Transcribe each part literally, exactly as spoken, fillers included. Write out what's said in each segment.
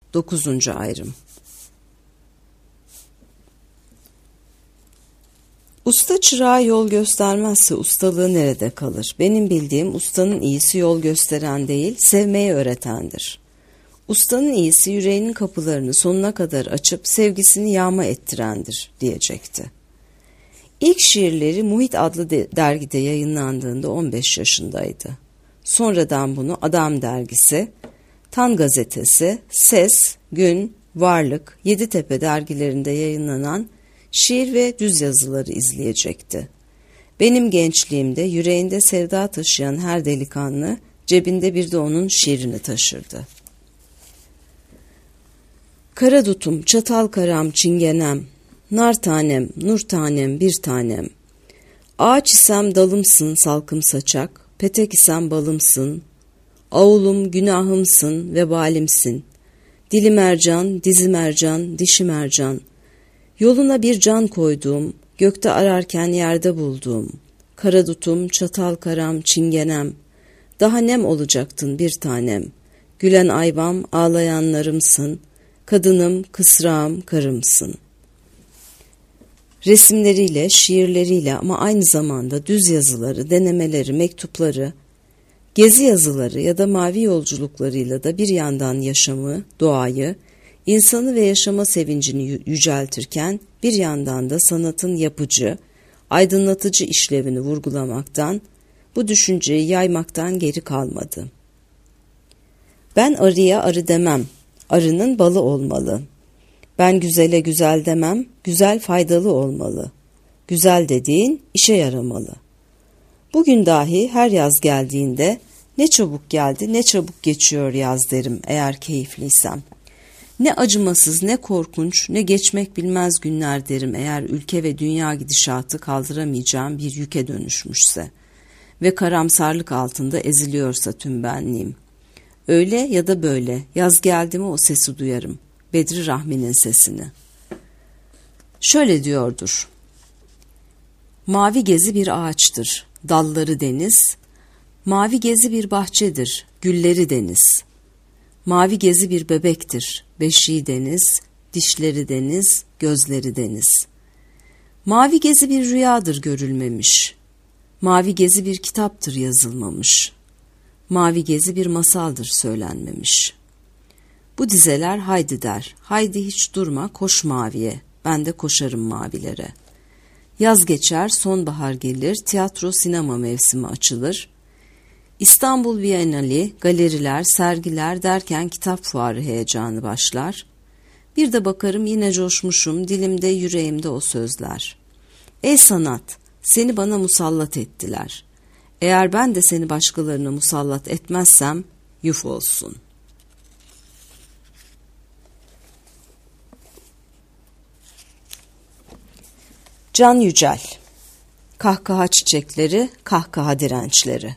dokuzuncu ayrım. Usta çırağa yol göstermezse ustalığı nerede kalır? Benim bildiğim ustanın iyisi yol gösteren değil, sevmeyi öğretendir. Ustanın iyisi yüreğinin kapılarını sonuna kadar açıp sevgisini yağma ettirendir diyecekti. İlk şiirleri Muhit adlı de- dergide yayınlandığında on beş yaşındaydı. Sonradan bunu Adam dergisi, Tan gazetesi, Ses, Gün, Varlık, Yeditepe dergilerinde yayınlanan şiir ve düz yazıları izleyecekti. Benim gençliğimde yüreğinde sevda taşıyan her delikanlı cebinde bir de onun şiirini taşırdı. Kara dutum, çatal karam, çingenem, nar tanem, nur tanem, bir tanem. Ağaç isem dalımsın, salkım saçak, petek isem balımsın, avulum günahımsın, vebalimsin. Dili mercan, dizi mercan, dişi mercan. Yoluna bir can koyduğum, gökte ararken yerde bulduğum. Kara dutum, çatal karam, çingenem. Daha nem olacaktın bir tanem. Gülen ayvam, ağlayanlarımsın. Kadınım, kısrağım, karımsın. Resimleriyle, şiirleriyle ama aynı zamanda düz yazıları, denemeleri, mektupları, gezi yazıları ya da mavi yolculuklarıyla da bir yandan yaşamı, doğayı, insanı ve yaşama sevincini yüceltirken bir yandan da sanatın yapıcı, aydınlatıcı işlevini vurgulamaktan, bu düşünceyi yaymaktan geri kalmadı. Ben arıya arı demem, arının balı olmalı. Ben güzele güzel demem, güzel faydalı olmalı. Güzel dediğin işe yaramalı. Bugün dahi her yaz geldiğinde ne çabuk geldi ne çabuk geçiyor yaz derim eğer keyifliysem. Ne acımasız ne korkunç ne geçmek bilmez günler derim eğer ülke ve dünya gidişatı kaldıramayacağım bir yüke dönüşmüşse ve karamsarlık altında eziliyorsa tüm benliğim. Öyle ya da böyle yaz geldi mi o sesi duyarım. Bedri Rahmi'nin sesini. Şöyle diyordur. Mavi gezi bir ağaçtır, dalları deniz. Mavi gezi bir bahçedir, gülleri deniz. Mavi gezi bir bebektir, beşiği deniz, dişleri deniz, gözleri deniz. Mavi gezi bir rüyadır görülmemiş. Mavi gezi bir kitaptır yazılmamış. Mavi gezi bir masaldır söylenmemiş. Bu dizeler haydi der, haydi hiç durma koş maviye, ben de koşarım mavilere. Yaz geçer, sonbahar gelir, tiyatro sinema mevsimi açılır. İstanbul Bienali, galeriler, sergiler derken kitap fuarı heyecanı başlar. Bir de bakarım yine coşmuşum, dilimde yüreğimde o sözler. Ey sanat, seni bana musallat ettiler. Eğer ben de seni başkalarına musallat etmezsem, yuf olsun. Can Yücel. Kahkaha çiçekleri, kahkaha dirençleri.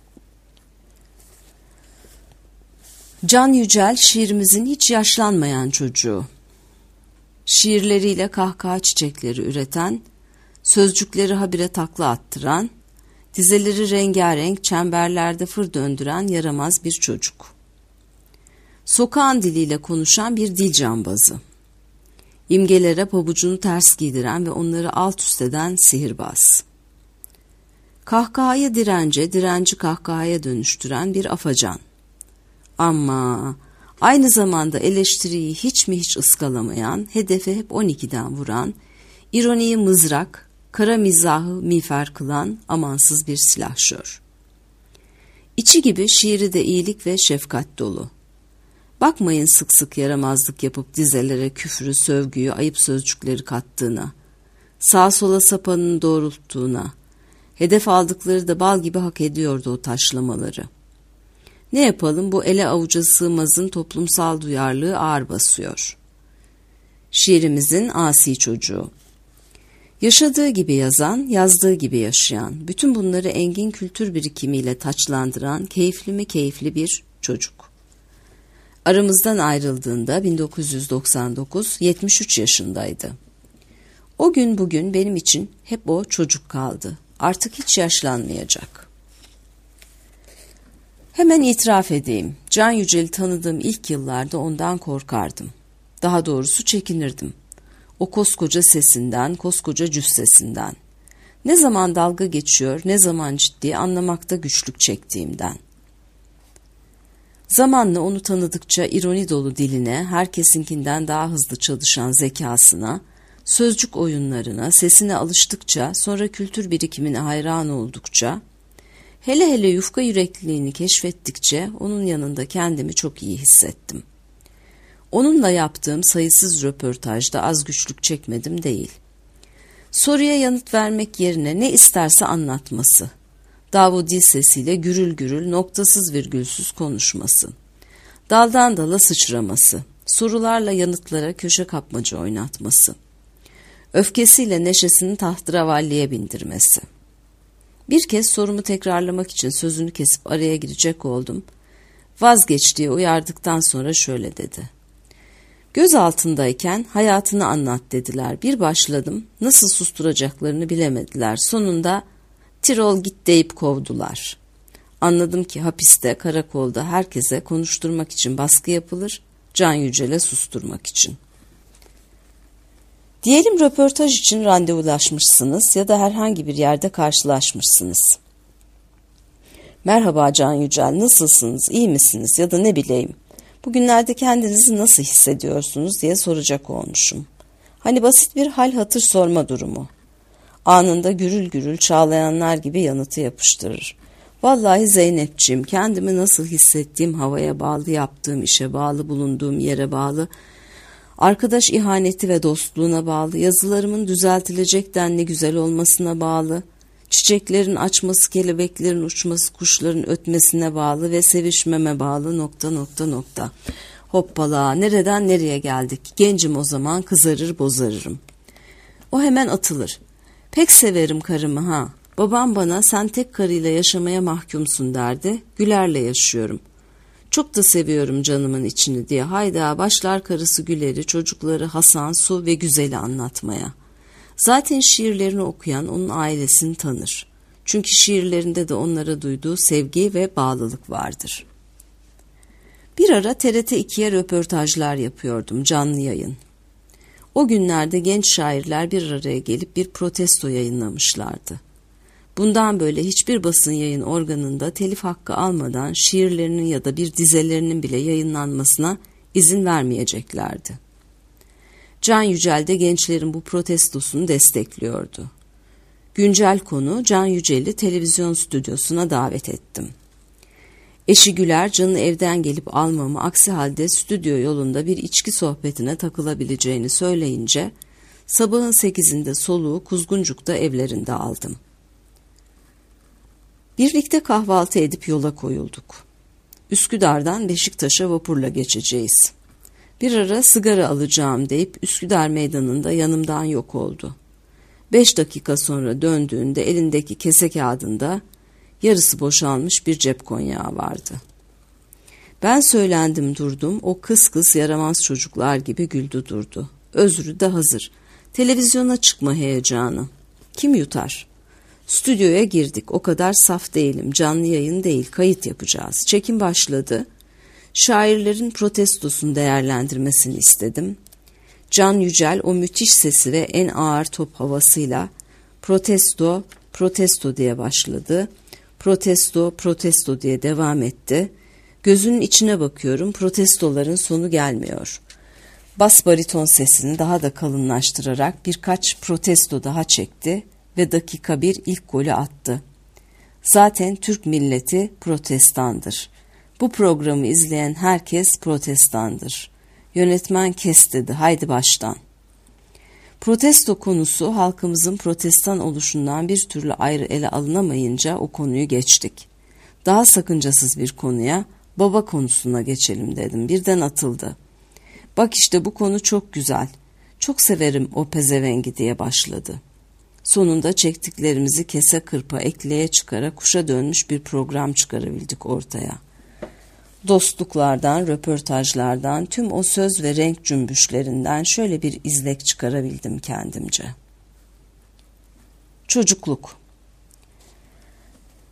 Can Yücel şiirimizin hiç yaşlanmayan çocuğu. Şiirleriyle kahkaha çiçekleri üreten, sözcükleri habire takla attıran, dizeleri rengarenk çemberlerde fır döndüren yaramaz bir çocuk. Sokağın diliyle konuşan bir dil cambazı. İmgelere pabucunu ters giydiren ve onları alt üst eden sihirbaz. Kahkahaya dirence, direnci kahkahaya dönüştüren bir afacan. Ama aynı zamanda eleştiriyi hiç mi hiç ıskalamayan, hedefe hep on ikiden vuran, ironiyi mızrak, kara mizahı miğfer kılan amansız bir silahşör. İçi gibi şiiri de iyilik ve şefkat dolu. Bakmayın sık sık yaramazlık yapıp dizelere küfrü, sövgüyü, ayıp sözcükleri kattığına, sağa sola sapanını doğrulttuğuna, hedef aldıkları da bal gibi hak ediyordu o taşlamaları. Ne yapalım, bu ele avuca sığmazın toplumsal duyarlılığı ağır basıyor. Şiirimizin asi çocuğu. Yaşadığı gibi yazan, yazdığı gibi yaşayan, bütün bunları engin kültür birikimiyle taçlandıran keyifli mi keyifli bir çocuk. Aramızdan ayrıldığında bin dokuz yüz doksan dokuz, yetmiş üç yaşındaydı. O gün bugün benim için hep o çocuk kaldı. Artık hiç yaşlanmayacak. Hemen itiraf edeyim, Can Yücel'i tanıdığım ilk yıllarda ondan korkardım. Daha doğrusu çekinirdim. O koskoca sesinden, koskoca cüssesinden. Ne zaman dalga geçiyor, ne zaman ciddi anlamakta güçlük çektiğimden. Zamanla onu tanıdıkça ironi dolu diline, herkesinkinden daha hızlı çalışan zekasına, sözcük oyunlarına, sesine alıştıkça, sonra kültür birikimine hayran oldukça, hele hele yufka yürekliliğini keşfettikçe onun yanında kendimi çok iyi hissettim. Onunla yaptığım sayısız röportajda az güçlük çekmedim değil. Soruya yanıt vermek yerine ne isterse anlatması, Davudi sesiyle gürül gürül noktasız virgülsüz konuşması, daldan dala sıçraması, sorularla yanıtlara köşe kapmaca oynatması, öfkesiyle neşesini tahterevalliye bindirmesi. Bir kez sorumu tekrarlamak için sözünü kesip araya girecek oldum. Vazgeç diye uyardıktan sonra şöyle dedi. Göz altındayken hayatını anlat dediler. Bir başladım, nasıl susturacaklarını bilemediler. Sonunda Tirol git deyip kovdular. Anladım ki hapiste, karakolda herkese konuşturmak için baskı yapılır, Can Yücel'e susturmak için. Diyelim röportaj için randevulaşmışsınız ya da herhangi bir yerde karşılaşmışsınız. Merhaba Can Yücel, nasılsınız, iyi misiniz ya da ne bileyim, bugünlerde kendinizi nasıl hissediyorsunuz diye soracak olmuşum. Hani basit bir hal hatır sorma durumu. Anında gürül gürül çağlayanlar gibi yanıtı yapıştırır. Vallahi Zeynepciğim, kendimi nasıl hissettiğim havaya bağlı, yaptığım işe bağlı, bulunduğum yere bağlı, arkadaş ihaneti ve dostluğuna bağlı, yazılarımın düzeltilecek denli güzel olmasına bağlı, çiçeklerin açması, kelebeklerin uçması, kuşların ötmesine bağlı ve sevişmeme bağlı nokta nokta nokta. Hoppala, nereden nereye geldik? Gencim o zaman, kızarır bozarırım. O hemen atılır. Pek severim karımı ha. Babam bana sen tek karıyla yaşamaya mahkumsun derdi. Güler'le yaşıyorum. Çok da seviyorum canımın içini diye hayda başlar karısı Güler'i, çocukları Hasan, Su ve Güzel'i anlatmaya. Zaten şiirlerini okuyan onun ailesini tanır. Çünkü şiirlerinde de onlara duyduğu sevgi ve bağlılık vardır. Bir ara T R T ikiye röportajlar yapıyordum, canlı yayın. O günlerde genç şairler bir araya gelip bir protesto yayınlamışlardı. Bundan böyle hiçbir basın yayın organında telif hakkı almadan şiirlerinin ya da bir dizelerinin bile yayınlanmasına izin vermeyeceklerdi. Can Yücel de gençlerin bu protestosunu destekliyordu. Güncel konu, Can Yücel'i televizyon stüdyosuna davet ettim. Eşi Güler Can'ı evden gelip almamı, aksi halde stüdyo yolunda bir içki sohbetine takılabileceğini söyleyince sabahın sekizinde soluğu Kuzguncuk'ta evlerinde aldım. Birlikte kahvaltı edip yola koyulduk. Üsküdar'dan Beşiktaş'a vapurla geçeceğiz. Bir ara sigara alacağım deyip Üsküdar meydanında yanımdan yok oldu. Beş dakika sonra döndüğünde elindeki kese kağıdında yarısı boşalmış bir cep konyağı vardı. Ben söylendim durdum, o kıs kıs yaramaz çocuklar gibi güldü durdu. Özrü de hazır. Televizyona çıkma heyecanı. Kim yutar? Stüdyoya girdik, o kadar saf değilim, canlı yayın değil, kayıt yapacağız. Çekim başladı. Şairlerin protestosunu değerlendirmesini istedim. Can Yücel o müthiş sesi ve en ağır top havasıyla protesto, protesto diye başladı. Protesto, protesto diye devam etti. Gözünün içine bakıyorum, protestoların sonu gelmiyor. Bas bariton sesini daha da kalınlaştırarak birkaç protesto daha çekti ve dakika bir ilk golü attı. Zaten Türk milleti protestandır. Bu programı izleyen herkes protestandır. Yönetmen kes dedi, haydi baştan. Protesto konusu halkımızın protestan oluşundan bir türlü ayrı ele alınamayınca o konuyu geçtik. Daha sakıncasız bir konuya, baba konusuna geçelim dedim. Birden atıldı. Bak işte bu konu çok güzel. Çok severim o pezevengi diye başladı. Sonunda çektiklerimizi kese kırpa ekleye çıkara kuşa dönmüş bir program çıkarabildik ortaya. Dostluklardan, röportajlardan, tüm o söz ve renk cümbüşlerinden şöyle bir izlek çıkarabildim kendimce. Çocukluk.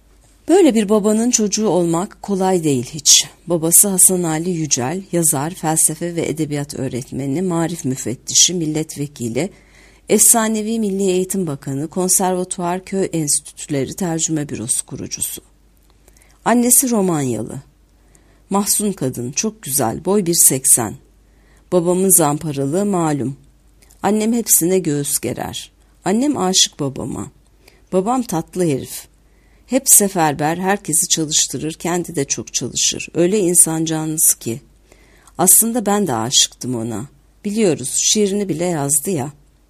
Böyle bir babanın çocuğu olmak kolay değil hiç. Babası Hasan Ali Yücel, yazar, felsefe ve edebiyat öğretmeni, marif müfettişi, milletvekili, efsanevi Milli Eğitim Bakanı, konservatuvar, köy enstitüleri, tercüme bürosu kurucusu. Annesi Romanyalı. Mahzun kadın, çok güzel, boy bir seksen. Babamın zamparalığı malum. Annem hepsine göğüs gerer. Annem aşık babama. Babam tatlı herif. Hep seferber, herkesi çalıştırır, kendi de çok çalışır. Öyle insan canlısı ki. Aslında ben de aşıktım ona. Biliyoruz, şiirini bile yazdı ya.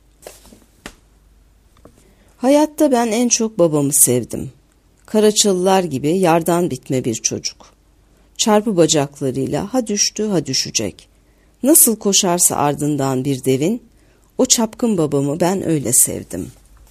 Hayatta ben en çok babamı sevdim. Karaçalılar gibi yardan bitme bir çocuk. Çarpı bacaklarıyla ha düştü ha düşecek. Nasıl koşarsa ardından bir devin, o çapkın babamı ben öyle sevdim.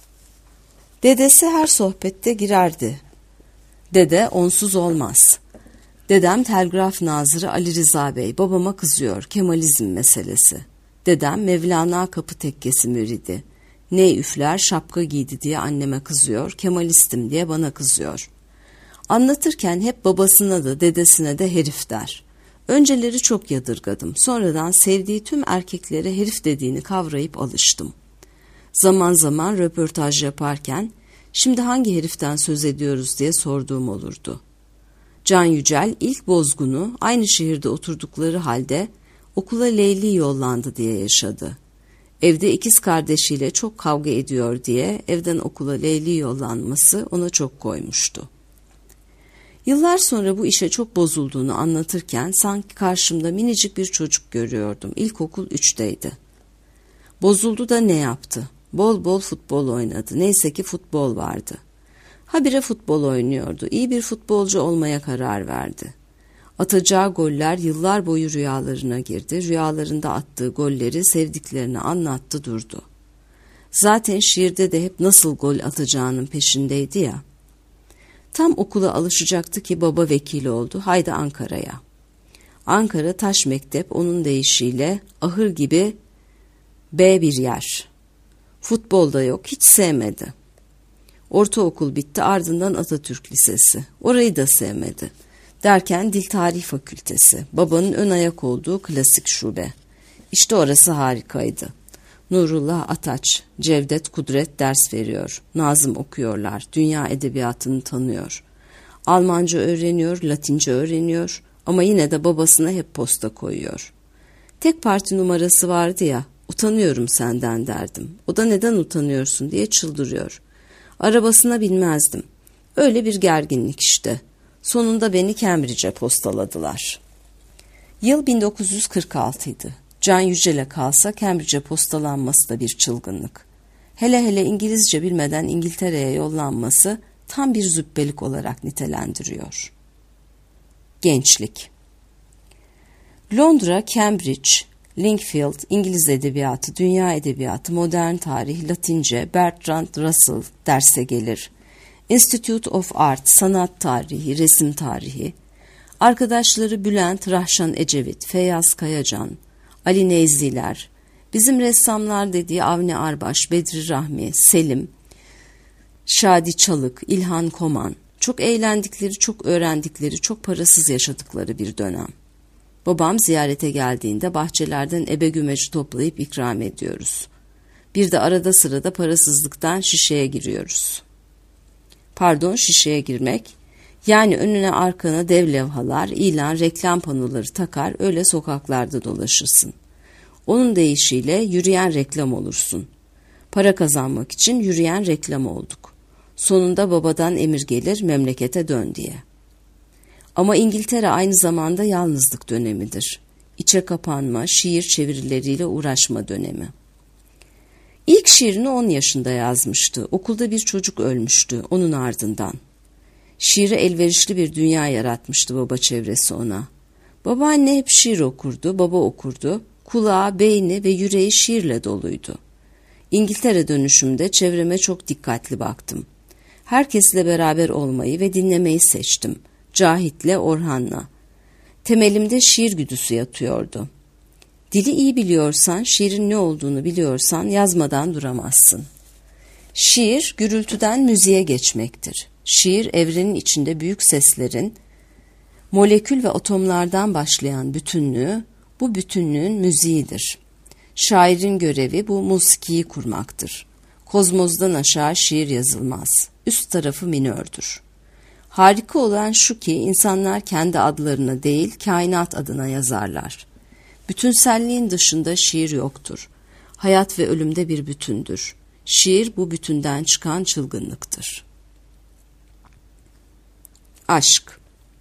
Dedesi her sohbette girerdi. Dede onsuz olmaz. Dedem telgraf nazırı Ali Rıza Bey, babama kızıyor, Kemalizm meselesi. Dedem Mevlana Kapı Tekkesi müridi. Ne üfler şapka giydi diye anneme kızıyor, Kemalistim diye bana kızıyor. Anlatırken hep babasına da dedesine de herif der. Önceleri çok yadırgadım, sonradan sevdiği tüm erkeklere herif dediğini kavrayıp alıştım. Zaman zaman röportaj yaparken, şimdi hangi heriften söz ediyoruz diye sorduğum olurdu. Can Yücel ilk bozgunu aynı şehirde oturdukları halde okula Leyli yollandı diye yaşadı. Evde ikiz kardeşiyle çok kavga ediyor diye evden okula Leyli yollanması ona çok koymuştu. Yıllar sonra bu işe çok bozulduğunu anlatırken sanki karşımda minicik bir çocuk görüyordum. İlkokul üçteydi. Bozuldu da ne yaptı? Bol bol futbol oynadı. Neyse ki futbol vardı. Habire futbol oynuyordu. İyi bir futbolcu olmaya karar verdi. Atacağı goller yıllar boyu rüyalarına girdi. Rüyalarında attığı golleri sevdiklerine anlattı durdu. Zaten şiirde de hep nasıl gol atacağının peşindeydi ya. Tam okula alışacaktı ki baba vekili oldu. Haydi Ankara'ya. Ankara Taş Mektep onun deyişiyle ahır gibi B bir yer. Futbolda yok, hiç sevmedi. Ortaokul bitti, ardından Atatürk Lisesi. Orayı da sevmedi. Derken Dil Tarih Fakültesi, babanın ön ayak olduğu klasik şube. İşte orası harikaydı. Nurullah Ataç, Cevdet Kudret ders veriyor. Nazım okuyorlar, dünya edebiyatını tanıyor. Almanca öğreniyor, Latince öğreniyor ama yine de babasına hep posta koyuyor. Tek parti numarası vardı ya, utanıyorum senden derdim. O da neden utanıyorsun diye çıldırıyor. Arabasına binmezdim. Öyle bir gerginlik işte. Sonunda beni Cambridge'e postaladılar. Yıl bin dokuz yüz kırk altıydı. Can Yücel'e kalsa Cambridge'e postalanması da bir çılgınlık. Hele hele İngilizce bilmeden İngiltere'ye yollanması tam bir züppelik olarak nitelendiriyor. Gençlik. Londra, Cambridge, Linkfield, İngiliz edebiyatı, dünya edebiyatı, modern tarih, Latince, Bertrand Russell derse gelir. Institute of Art, sanat tarihi, resim tarihi. Arkadaşları Bülent Rahşan Ecevit, Feyyaz Kayacan, Ali Neyziler, bizim ressamlar dediği Avni Arbaş, Bedri Rahmi, Selim, Şadi Çalık, İlhan Koman. Çok eğlendikleri, çok öğrendikleri, çok parasız yaşadıkları bir dönem. Babam ziyarete geldiğinde bahçelerden ebe gümeci toplayıp ikram ediyoruz. Bir de arada sırada parasızlıktan şişeye giriyoruz. Pardon, şişeye girmek, yani önüne arkana dev levhalar, ilan, reklam panoları takar, öyle sokaklarda dolaşırsın. Onun deyişiyle yürüyen reklam olursun. Para kazanmak için yürüyen reklam olduk. Sonunda babadan emir gelir, memlekete dön diye. Ama İngiltere aynı zamanda yalnızlık dönemidir. İçe kapanma, şiir çevirileriyle uğraşma dönemi. İlk şiirini on yaşında yazmıştı. Okulda bir çocuk ölmüştü onun ardından. Şiire elverişli bir dünya yaratmıştı baba çevresi ona. Babaanne hep şiir okurdu, baba okurdu. Kulağı, beyni ve yüreği şiirle doluydu. İngiltere dönüşümde çevreme çok dikkatli baktım. Herkesle beraber olmayı ve dinlemeyi seçtim. Cahit'le, Orhan'la. Temelimde şiir güdüsü yatıyordu. Dili iyi biliyorsan, şiirin ne olduğunu biliyorsan yazmadan duramazsın. Şiir, gürültüden müziğe geçmektir. Şiir, evrenin içinde büyük seslerin, molekül ve atomlardan başlayan bütünlüğü, bu bütünlüğün müziğidir. Şairin görevi bu musikiyi kurmaktır. Kozmozdan aşağı şiir yazılmaz. Üst tarafı minördür. Harika olan şu ki insanlar kendi adlarına değil, kainat adına yazarlar. Bütünselliğin dışında şiir yoktur. Hayat ve ölümde bir bütündür. Şiir bu bütünden çıkan çılgınlıktır. Aşk.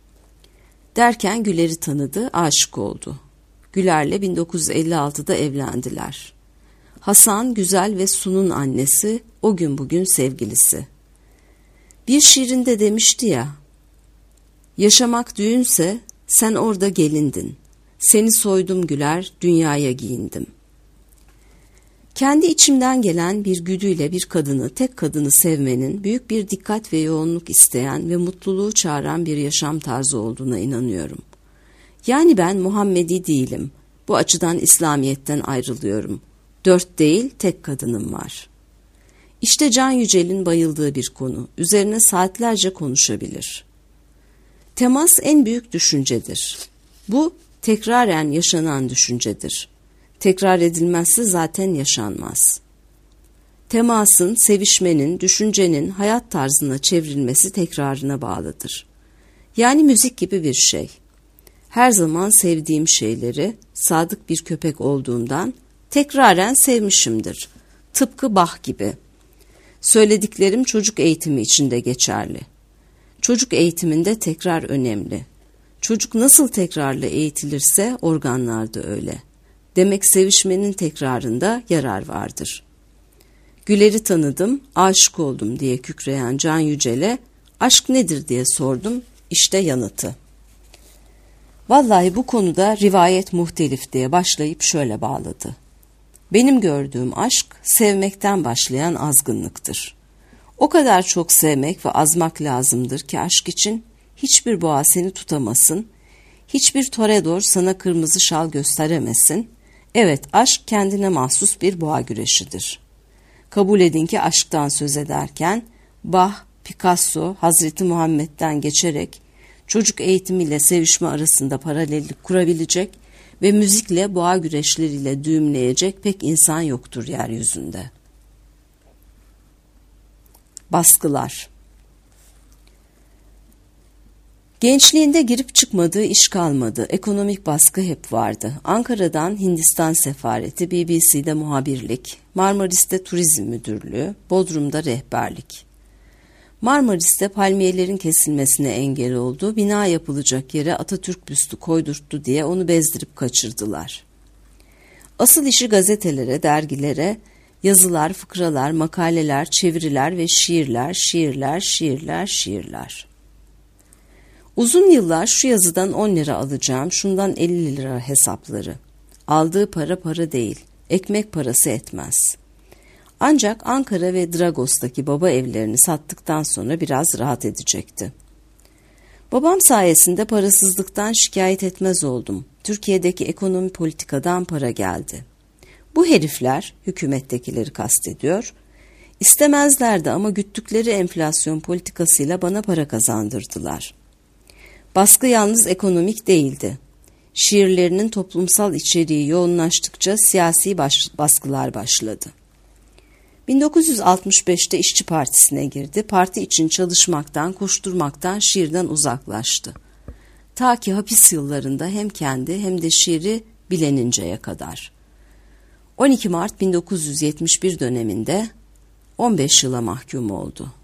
Derken Güler'i tanıdı, aşık oldu. Güler'le bin dokuz yüz elli altıda evlendiler. Hasan, Güzel ve Su'nun annesi, o gün bugün sevgilisi. Bir şiirinde demişti ya, yaşamak düğünse sen orada gelindin. Seni soydum Güler, dünyaya giyindim. Kendi içimden gelen bir güdüyle bir kadını, tek kadını sevmenin büyük bir dikkat ve yoğunluk isteyen ve mutluluğu çağıran bir yaşam tarzı olduğuna inanıyorum. Yani ben Muhammedi değilim. Bu açıdan İslamiyet'ten ayrılıyorum. Dört değil, tek kadınım var. İşte Can Yücel'in bayıldığı bir konu. Üzerine saatlerce konuşabilir. Temas en büyük düşüncedir. Bu tekraren yaşanan düşüncedir. Tekrar edilmezse zaten yaşanmaz. Temasın, sevişmenin, düşüncenin hayat tarzına çevrilmesi tekrarına bağlıdır. Yani müzik gibi bir şey. Her zaman sevdiğim şeyleri, sadık bir köpek olduğumdan tekraren sevmişimdir. Tıpkı Bach gibi. Söylediklerim çocuk eğitimi için de geçerli. Çocuk eğitiminde tekrar önemli. Çocuk nasıl tekrarla eğitilirse organlar da öyle. Demek sevişmenin tekrarında yarar vardır. Güler'i tanıdım, aşık oldum diye kükreyen Can Yücel'e aşk nedir diye sordum, işte yanıtı. Vallahi bu konuda rivayet muhtelif diye başlayıp şöyle bağladı. Benim gördüğüm aşk sevmekten başlayan azgınlıktır. O kadar çok sevmek ve azmak lazımdır ki aşk için hiçbir boğa seni tutamasın, hiçbir toreador sana kırmızı şal gösteremesin. Evet, aşk kendine mahsus bir boğa güreşidir. Kabul edin ki aşktan söz ederken Bach, Picasso, Hazreti Muhammed'den geçerek çocuk eğitimiyle sevişme arasında paralellik kurabilecek ve müzikle boğa güreşleriyle düğümleyecek pek insan yoktur yeryüzünde. Baskılar. Gençliğinde girip çıkmadığı iş kalmadı. Ekonomik baskı hep vardı. Ankara'dan Hindistan sefareti, B B C'de muhabirlik, Marmaris'te turizm müdürlüğü, Bodrum'da rehberlik. Marmaris'te palmiyelerin kesilmesine engel oldu, bina yapılacak yere Atatürk büstü koydurttu diye onu bezdirip kaçırdılar. Asıl işi gazetelere, dergilere, yazılar, fıkralar, makaleler, çeviriler ve şiirler, şiirler, şiirler, şiirler. Uzun yıllar şu yazıdan on lira alacağım, şundan elli lira hesapları. Aldığı para para değil, ekmek parası etmez. Ancak Ankara ve Dragos'taki baba evlerini sattıktan sonra biraz rahat edecekti. Babam sayesinde parasızlıktan şikayet etmez oldum. Türkiye'deki ekonomi politikadan para geldi. Bu herifler, hükümettekileri kastediyor, istemezlerdi ama güttükleri enflasyon politikasıyla bana para kazandırdılar. Baskı yalnız ekonomik değildi. Şiirlerinin toplumsal içeriği yoğunlaştıkça siyasi baş, baskılar başladı. bin dokuz yüz altmış beşte İşçi Partisi'ne girdi. Parti için çalışmaktan, koşturmaktan, şiirden uzaklaştı. Ta ki hapis yıllarında hem kendi hem de şiiri bileninceye kadar. on iki Mart bin dokuz yüz yetmiş bir döneminde on beş yıla mahkum oldu.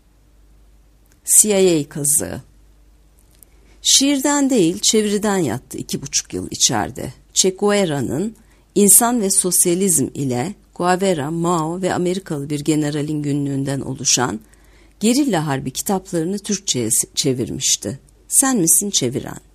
C I A kazığı. Şiirden değil, çeviriden yattı iki buçuk yıl içeride. Che Guevara'nın İnsan ve Sosyalizm ile Guevara, Mao ve Amerikalı bir generalin günlüğünden oluşan Gerilla Harbi kitaplarını Türkçe'ye çevirmişti. Sen misin çeviren?